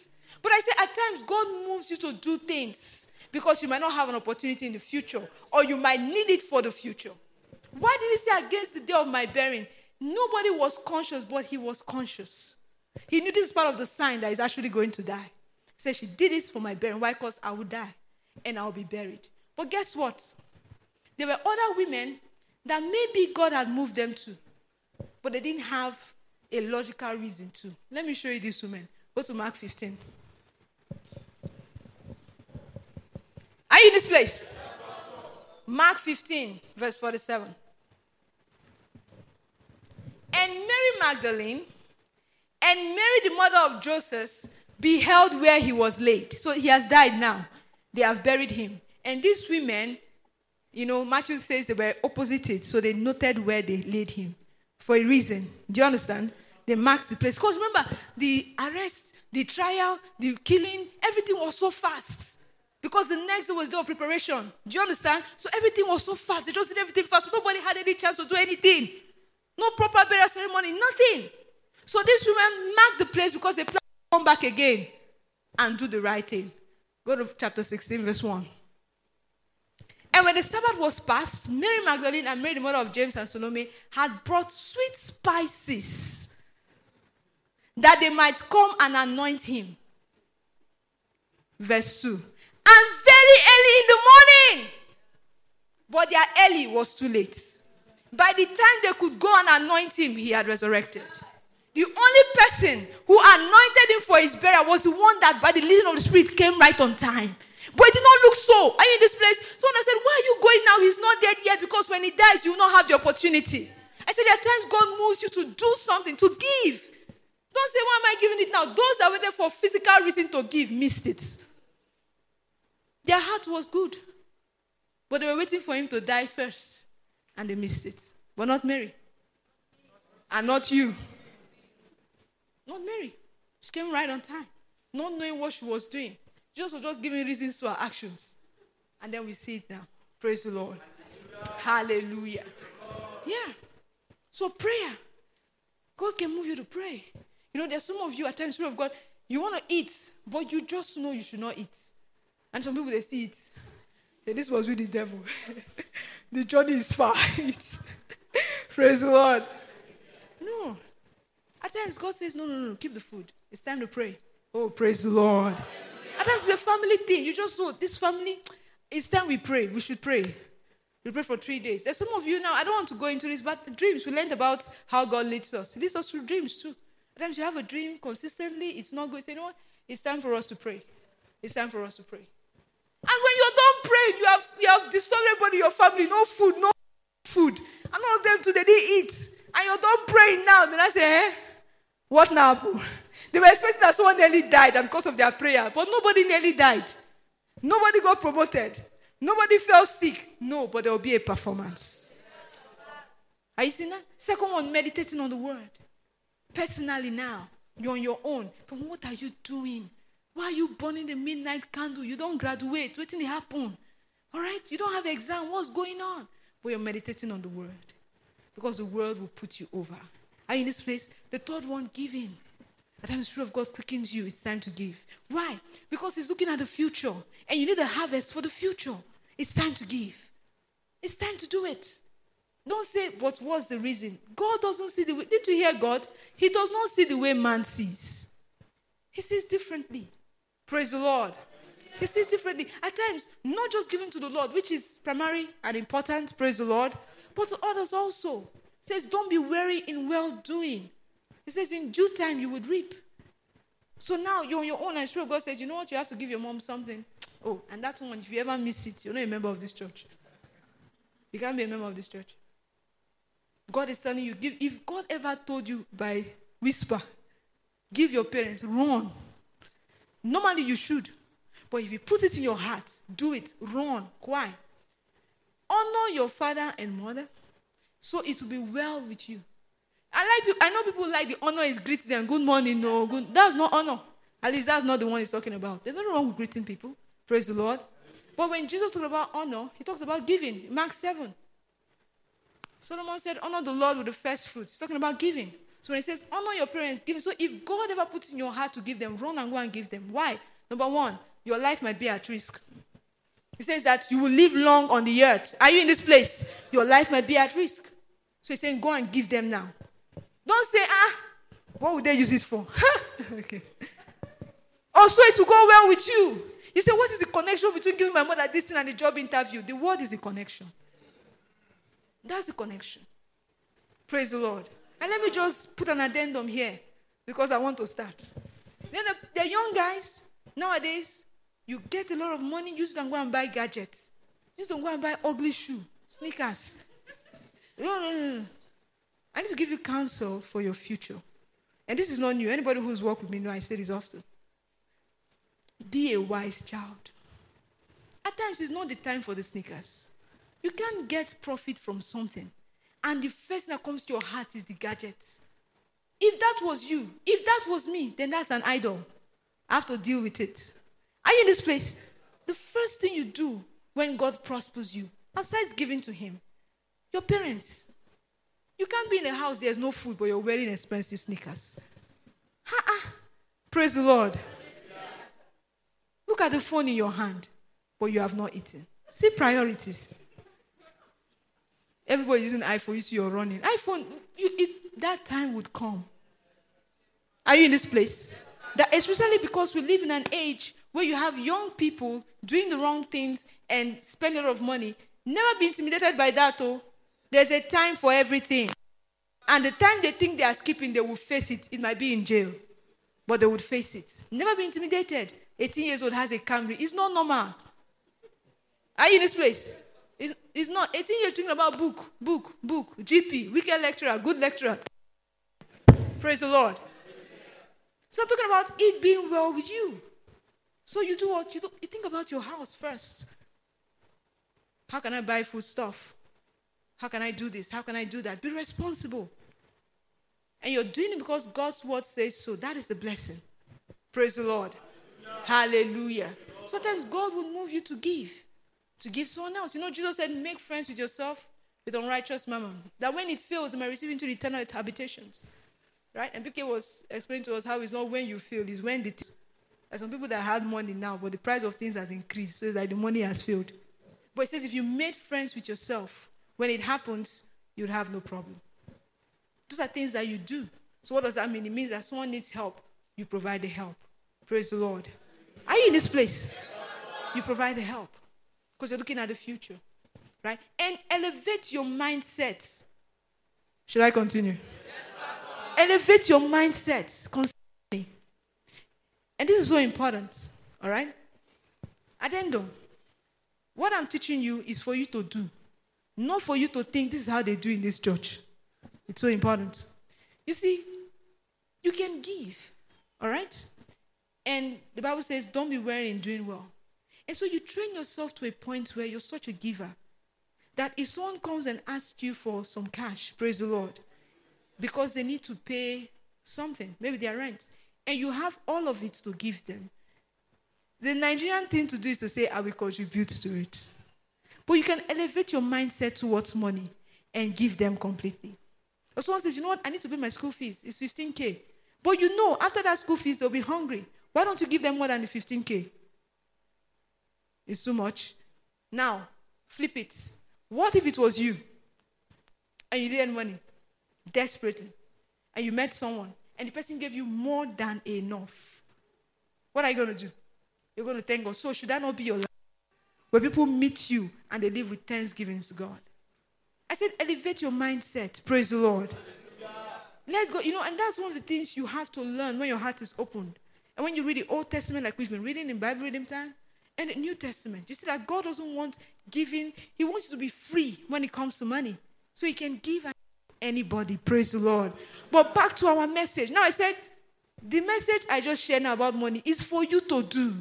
But I say at times God moves you to do things because you might not have an opportunity in the future, or you might need it for the future. Why did he say against the day of my burying? Nobody was conscious, but he was conscious. He knew this is part of the sign that he's actually going to die. He said, she did this for my burying. Why? Because I will die and I will be buried. But guess what? There were other women that maybe God had moved them to, but they didn't have a logical reason to. Let me show you this woman. Go to Mark 15. Are you in this place? Mark 15, verse 47. And Mary Magdalene and Mary, the mother of Joseph, beheld where he was laid. So he has died now. They have buried him. And these women, Matthew says they were opposited, so they noted where they laid him for a reason. Do you understand? They marked the place. Because remember, the arrest, the trial, the killing, everything was so fast. Because the next day was day of preparation. Do you understand? So everything was so fast. They just did everything fast. Nobody had any chance to do anything. No proper burial ceremony, nothing. So these women marked the place because they plan to come back again and do the right thing. Go to chapter 16, verse 1. And when the Sabbath was past, Mary Magdalene and Mary, the mother of James and Salome, had brought sweet spices that they might come and anoint him. Verse 2. And very early in the morning, but their early was too late. By the time they could go and anoint him, he had resurrected. The only person who anointed him for his burial was the one that by the leading of the Spirit came right on time. But it did not look so. Are you in this place? Someone said, why are you going now? He's not dead yet, because when he dies, you will not have the opportunity. I said, there are times God moves you to do something, to give. Don't say, why am I giving it now? Those that were there for physical reason to give missed it. Their heart was good. But they were waiting for him to die first. And they missed it. But not Mary. And not you. Not Mary. She came right on time. Not knowing what she was doing. Jesus was just giving reasons to her actions. And then we see it now. Praise the Lord. Hallelujah. Yeah. So prayer. God can move you to pray. There's some of you at times, Spirit of God, you want to eat, but you just know you should not eat. And some people, they still eat. This was with the devil. The journey is far. Praise the Lord. No. At times, God says, no, keep the food. It's time to pray. Oh, praise the Lord. At times, it's a family thing. You just know, this family, it's time we pray. We should pray. We pray for 3 days. There's some of you now, I don't want to go into this, but dreams. We learned about how God leads us. He leads us through dreams too. At times, you have a dream consistently. It's not good. You say, you know what? It's time for us to pray. It's time for us to pray. And when you're done praying, you have disturbed everybody in your family. No food. And all of them too, they didn't eat. And you're done praying now. Then I say, what now? They were expecting that someone nearly died and because of their prayer. But nobody nearly died. Nobody got promoted. Nobody fell sick. No, but there will be a performance. Are you seeing that? Second one, meditating on the word. Personally now, you're on your own. But what are you doing? Why are you burning the midnight candle? You don't graduate. Waiting to happen. All right? You don't have exam. What's going on? But you're meditating on the word. Because the word will put you over. Are you in this place? The third one, giving. At times the Spirit of God quickens you. It's time to give. Why? Because He's looking at the future. And you need a harvest for the future. It's time to give. It's time to do it. Don't say, but what's the reason? God doesn't see the way. Didn't you hear God? He does not see the way man sees. He sees differently. Praise the Lord. He sees differently. At times, not just giving to the Lord, which is primary and important, praise the Lord, but to others also. It says, don't be weary in well-doing. It says, in due time you would reap. So now you're on your own, and the Spirit of God says, you know what, you have to give your mom something. Oh, and that one, if you ever miss it, you're not a member of this church. You can't be a member of this church. God is telling you, give. If God ever told you by whisper, give your parents, run. Normally you should. But if you put it in your heart, do it, run. Why? Honor your father and mother, so it will be well with you. I know people like the honor is greeting them. Good morning, no, good. That's not honor. At least that's not the one he's talking about. There's nothing wrong with greeting people. Praise the Lord. But when Jesus talks about honor, he talks about giving. Mark 7. Solomon said, honor the Lord with the first fruits. He's talking about giving. So when it says, honor your parents, give them. So if God ever puts in your heart to give them, run and go and give them. Why? Number one, your life might be at risk. It says that you will live long on the earth. Are you in this place? Your life might be at risk. So he's saying, go and give them now. Don't say, what would they use it for? Okay. Also, it will go well with you. You say, what is the connection between giving my mother this thing and the job interview? The word is the connection. That's the connection. Praise the Lord. And let me just put an addendum here because I want to start. Then the young guys, nowadays, you get a lot of money, use it and go and buy gadgets. Use it and go and buy ugly shoe, sneakers. No. I need to give you counsel for your future. And this is not new. Anybody who's worked with me knows I say this often. Be a wise child. At times, it's not the time for the sneakers. You can't get profit from something. And the first thing that comes to your heart is the gadgets. If that was you, if that was me, then that's an idol. I have to deal with it. Are you in this place? The first thing you do when God prospers you, besides giving to him, your parents. You can't be in a house, there's no food, but you're wearing expensive sneakers. Praise the Lord. Look at the phone in your hand, but you have not eaten. See priorities. Everybody using iPhone, you see you're running. iPhone, that time would come. Are you in this place? That especially because we live in an age where you have young people doing the wrong things and spending a lot of money. Never be intimidated by that, oh. There's a time for everything. And the time they think they are skipping, they will face it. It might be in jail, but they would face it. Never be intimidated. 18 years old has a Camry. It's not normal. Are you in this place? It's not. 18 years thinking about book, GP, wicked lecturer, good lecturer. Praise the Lord. So I'm talking about it being well with you. So you do what? You think about your house first. How can I buy food stuff? How can I do this? How can I do that? Be responsible. And you're doing it because God's word says so. That is the blessing. Praise the Lord. Hallelujah. Sometimes God will move you to give someone else. You know, Jesus said, make friends with yourself with unrighteous mammon. That when it fails, you may receive into the eternal habitations. Right? And PK was explaining to us how it's not when you fail, it's when there's some people that had money now, but the price of things has increased. So it's like the money has failed. But it says if you made friends with yourself, when it happens, you'll have no problem. Those are things that you do. So what does that mean? It means that someone needs help, you provide the help. Praise the Lord. Are you in this place? You provide the help. Because you're looking at the future. Right? And elevate your mindset. Should I continue? Elevate your mindset constantly. And this is so important. All right? Addendum. What I'm teaching you is for you to do. Not for you to think this is how they do in this church. It's so important. You see, you can give. All right? And the Bible says, don't be weary in doing well. And so you train yourself to a point where you're such a giver that if someone comes and asks you for some cash, praise the Lord, because they need to pay something, maybe their rent, and you have all of it to give them, the Nigerian thing to do is to say, I will contribute to it. But you can elevate your mindset towards money and give them completely. Or someone says, you know what, I need to pay my school fees. It's 15K. But you know, after that school fees, they'll be hungry. Why don't you give them more than the 15K? It's too much. Now, flip it. What if it was you and you needed money desperately and you met someone and the person gave you more than enough? What are you going to do? You're going to thank God. So should that not be your life? Where people meet you and they live with thanksgiving to God. I said, elevate your mindset. Praise the Lord. Let go. You know, and that's one of the things you have to learn when your heart is opened. And when you read the Old Testament, like we've been reading in Bible reading time, and the New Testament, you see that God doesn't want giving. He wants you to be free when it comes to money. So he can give anybody. Praise the Lord. But back to our message. Now I said, the message I just shared now about money is for you to do.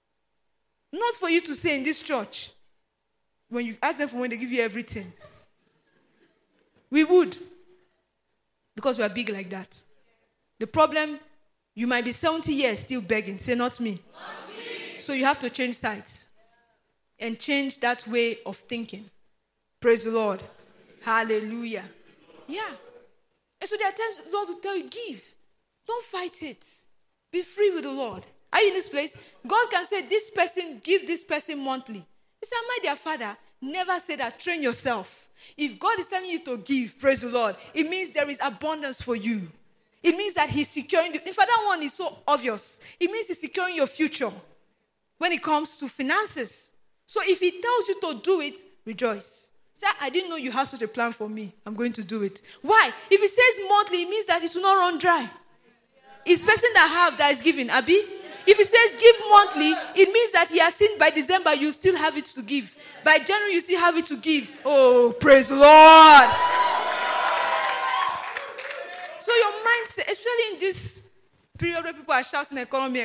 Not for you to say in this church, when you ask them for money, they give you everything. We would. Because we are big like that. The problem, you might be 70 years still begging. Say, not me. Not me. So you have to change sides. And change that way of thinking. Praise the Lord. Hallelujah. Yeah. And so there are times the Lord will tell you, give. Don't fight it. Be free with the Lord. Are you in this place? God can say, this person, give this person monthly. He said, am I their father? Never say that. Train yourself. If God is telling you to give, praise the Lord, it means there is abundance for you. It means that he's securing you. In fact, that one is so obvious. It means he's securing your future when it comes to finances. So if he tells you to do it, rejoice. Say, I didn't know you had such a plan for me. I'm going to do it. Why? If it says monthly, it means that it will not run dry. It's person that is giving, Abi. If it says give monthly, it means that he has seen by December you still have it to give. By January you still have it to give. Oh, praise the Lord. So your mindset, especially in this period where people are shouting economy.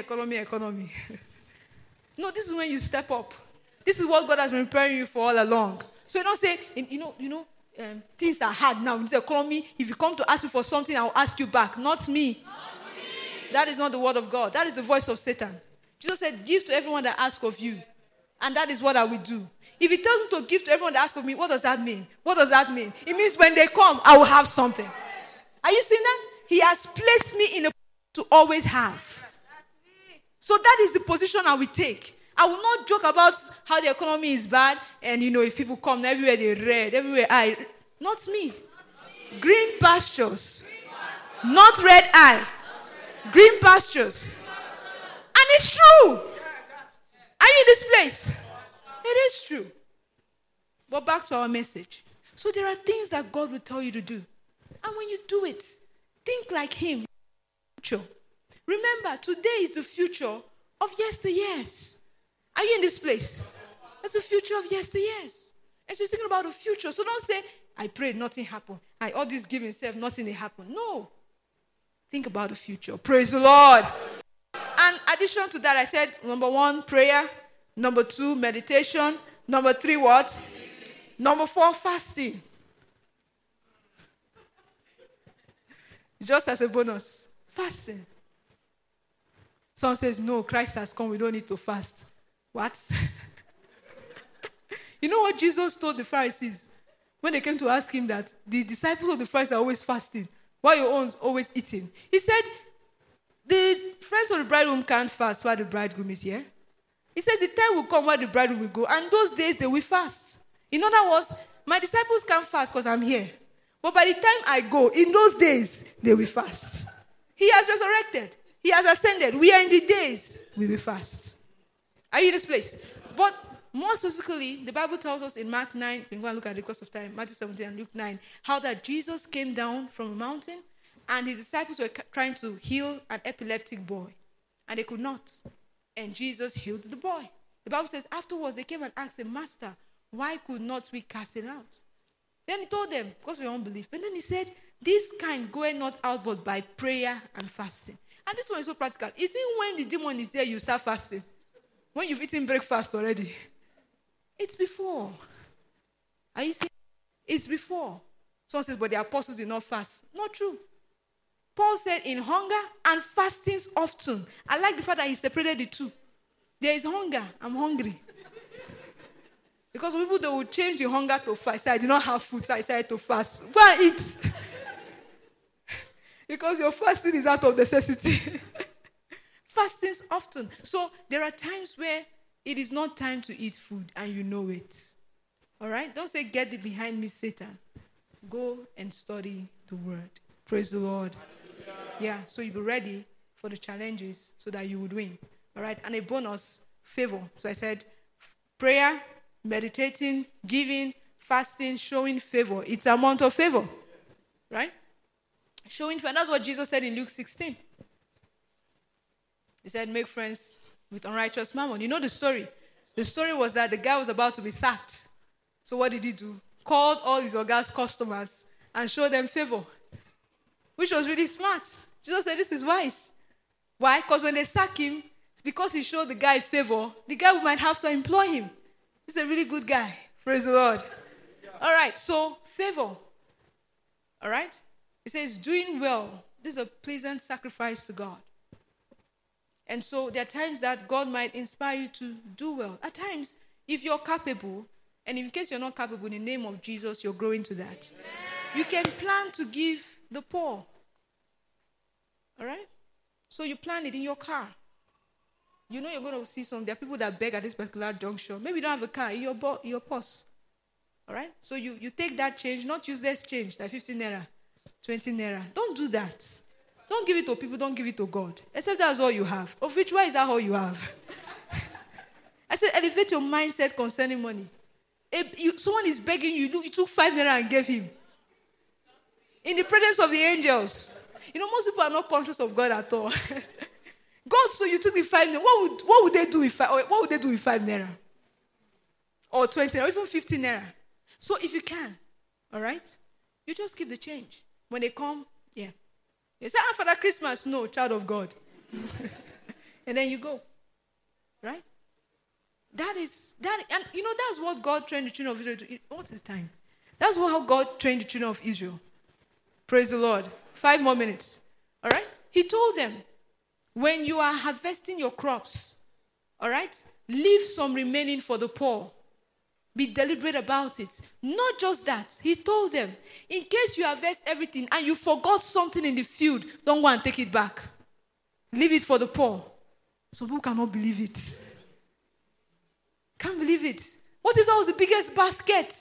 No, this is when you step up. This is what God has been preparing you for all along. So you don't say, things are hard now in this economy. If you come to ask me for something, I'll ask you back. Not me. That is not the word of God. That is the voice of Satan. Jesus said, give to everyone that asks of you. And that is what I will do. If he tells me to give to everyone that asks of me, what does that mean? What does that mean? It means when they come, I will have something. Are you seeing that? He has placed me in a position to always have. So that is the position I will take. I will not joke about how the economy is bad and, if people come, everywhere they red, everywhere eye. Not me. Green pastures. Not red eye. Green pastures. And it's true. Are you in this place? It is true. But back to our message. So there are things that God will tell you to do. And when you do it, think like him. Remember, today is the future of yesteryears. Are you in this place? It's the future of yesteryears. And so he's thinking about the future. So don't say, I prayed, nothing happened. All this giving self, nothing happened. No. Think about the future. Praise the Lord. And addition to that, I said, number 1, prayer. Number 2, meditation. Number 3, what? Number 4, fasting. Just as a bonus, fasting. Someone says, no, Christ has come. We don't need to fast. What? You know what Jesus told the Pharisees? When they came to ask him that, the disciples of the Pharisees are always fasting, while your own's always eating. He said, the friends of the bridegroom can't fast while the bridegroom is here. He says the time will come while the bridegroom will go, and those days they will fast. In other words, my disciples can't fast because I'm here. But by the time I go, in those days, they will fast. He has resurrected. He has ascended. We are in the days we will fast. Are you in this place? But more specifically, the Bible tells us in Mark 9, you can go and look at the course of time, Matthew 17 and Luke 9, how that Jesus came down from a mountain and his disciples were trying to heal an epileptic boy. And they could not. And Jesus healed the boy. The Bible says afterwards they came and asked him, Master, why could not we cast it out? Then he told them, because of your unbelief. And then he said, this kind goeth not out but by prayer and fasting. And this one is so practical. Is it when the demon is there you start fasting? When you've eaten breakfast already? It's before. Are you seeing? It's before. Someone says, but the apostles did not fast. Not true. Paul said, in hunger and fastings often. I like the fact that he separated the two. There is hunger. I'm hungry. Because people, they will change the hunger to fast. I did not have food, so I decided to fast. Go and eat. Because your fasting is out of necessity. Fastings often. So there are times where it is not time to eat food and you know it. All right? Don't say, get it behind me, Satan. Go and study the word. Praise the Lord. Yeah, so you'll be ready for the challenges so that you would win. All right? And a bonus, favor. So I said, prayer, meditating, giving, fasting, showing favor. It's a month of favor. Right? Showing favor. And that's what Jesus said in Luke 16. He said, make friends with unrighteous mammon. You know the story. The story was that the guy was about to be sacked. So what did he do? Called all his Oga's customers and showed them favor. Which was really smart. Jesus said, this is wise. Why? Because when they sack him, it's because he showed the guy favor. The guy might have to employ him. He's a really good guy. Praise the Lord. All right, so favor. All right? It says, doing well. This is a pleasant sacrifice to God. And so there are times that God might inspire you to do well. At times, if you're capable, and in case you're not capable, in the name of Jesus, you're growing to that. Amen. You can plan to give the poor. All right? So you plan it in your car. You know you're going to see some. There are people that beg at this particular junction. Maybe you don't have a car in your purse. All right? So you take that change, not useless change, like 15 naira, 20 naira. Don't do that. Don't give it to people. Don't give it to God. Except that's all you have. Of which, why is that all you have? I said, elevate your mindset concerning money. Someone is begging you. You took 5 naira and gave him. In the presence of the angels. You know, most people are not conscious of God at all. God, so you took the 5 naira. What would they do with 5 naira? Or 20 naira, or even 15 naira. So if you can, all right, you just keep the change. When they come, yeah. They say, Father Christmas, no, child of God. And then you go. Right? And you know, that's what God trained the children of Israel to eat. What's the time? That's how God trained the children of Israel. Praise the Lord. 5 more minutes. All right? He told them, when you are harvesting your crops, all right, leave some remaining for the poor. Be deliberate about it. Not just that. He told them, in case you harvest everything and you forgot something in the field, don't go and take it back. Leave it for the poor. Some people cannot believe it. Can't believe it. What if that was the biggest basket?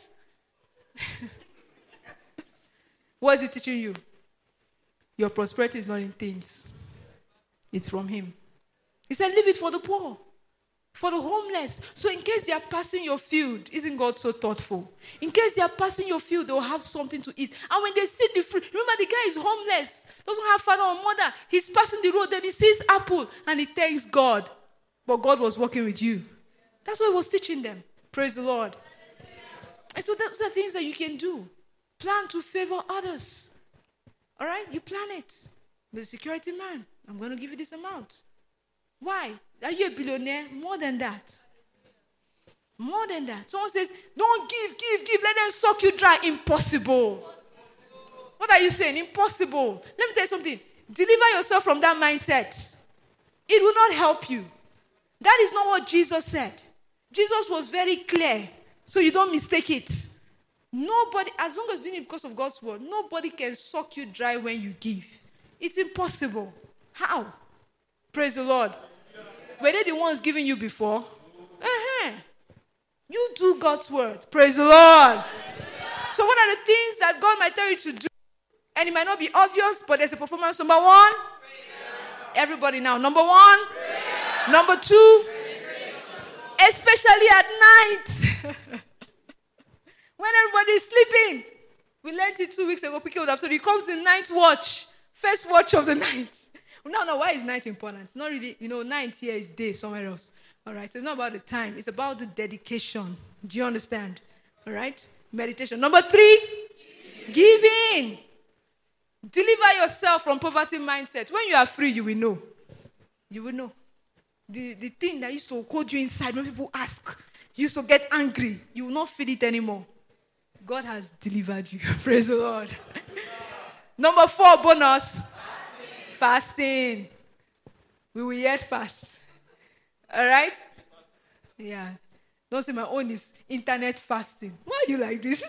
What is it teaching you? Your prosperity is not in things. It's from him. He said, leave it for the poor, for the homeless. So in case they are passing your field, isn't God so thoughtful? In case they are passing your field, they will have something to eat. And when they see the fruit, remember the guy is homeless, doesn't have father or mother. He's passing the road, then he sees apple, and he thanks God. But God was working with you. That's what he was teaching them. Praise the Lord. And so those are things that you can do. Plan to favor others. All right? You plan it. Be a security man. I'm going to give you this amount. Why? Are you a billionaire? More than that. More than that. Someone says, don't give. Let them suck you dry. Impossible. What are you saying? Impossible. Let me tell you something. Deliver yourself from that mindset. It will not help you. That is not what Jesus said. Jesus was very clear. So you don't mistake it. Nobody, as long as you're doing it because of God's word, nobody can suck you dry when you give. It's impossible. How? Praise the Lord. Were they the ones giving you before? You do God's word. Praise the Lord. So what are the things that God might tell you to do? And it might not be obvious, but there's a performance. Number 1. Everybody now. Number 1. Number 2. Especially at night. When everybody is sleeping. We learned it 2 weeks ago. Picking after it comes the night watch. First watch of the night. No, why is night important? It's not really, night here is day somewhere else. All right, so it's not about the time. It's about the dedication. Do you understand? All right? Meditation. Number 3, giving. Deliver yourself from poverty mindset. When you are free, you will know. You will know. The thing that used to hold you inside when people ask, you used to get angry. You will not feel it anymore. God has delivered you. Praise the Lord. Number 4, bonus. Fasting. We will yet fast. All right? Yeah. Don't say my own is internet fasting. Why are you like this?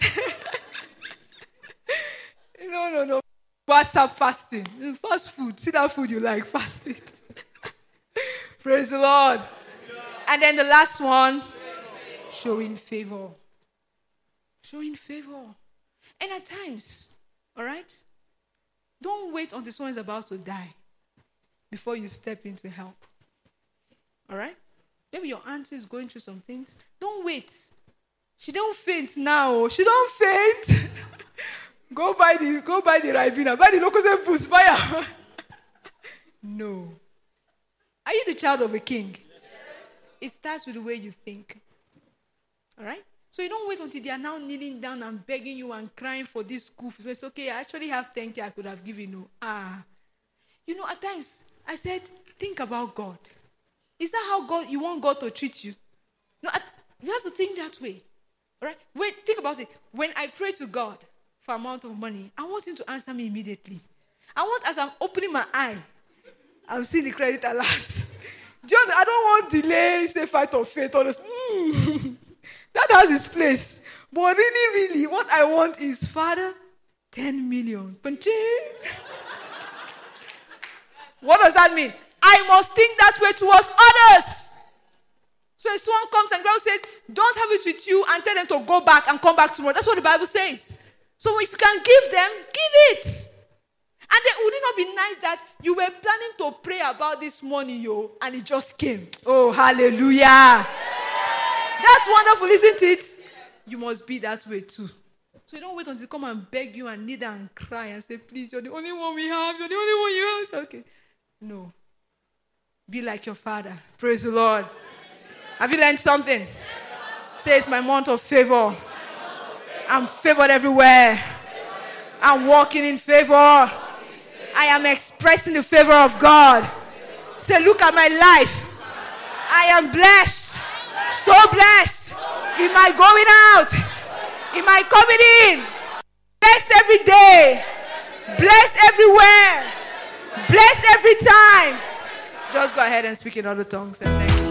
No. WhatsApp fasting. Fast food. See that food you like, fast it. Praise the Lord. And then the last one, showing favor. Showing favor. And at times, all right, don't wait until someone is about to die before you step in to help. All right? Maybe your auntie is going through some things. Don't wait. She don't faint now. She don't faint. Go buy the Ribena. Buy the Lucozade Boost. Buy her. No. Are you the child of a king? Yes. It starts with the way you think. All right? So you don't wait until they are now kneeling down and begging you and crying for this school fees. It's okay, I actually have 10K I could have given you. At times, I said, think about God. Is that how you want God to treat you? No, you have to think that way. All right? Wait, think about it. When I pray to God for amount of money, I want him to answer me immediately. I want, as I'm opening my eye, I'm seeing the credit alert. I don't want delay, say fight or faith, all this. That has its place. But really, what I want is, Father, 10 million. What does that mean? I must think that way towards others. So if someone comes and the Bible says, don't have it with you and tell them to go back and come back tomorrow. That's what the Bible says. So if you can give them, give it. And then would it not be nice that you were planning to pray about this money, and it just came? Oh, hallelujah. That's wonderful, isn't it? You must be that way too. So you don't wait until they come and beg you and kneel and cry and say, please, you're the only one we have. You're the only one you have. Say, okay. No. Be like your father. Praise the Lord. Have you learned something? Say, it's my month of favor. I'm favored everywhere. I'm walking in favor. I am expressing the favor of God. Say, look at my life. I am blessed. So blessed. In my going out. In my coming in. Blessed every day. Blessed everywhere. Blessed every time. Just go ahead and speak in other tongues and thank you.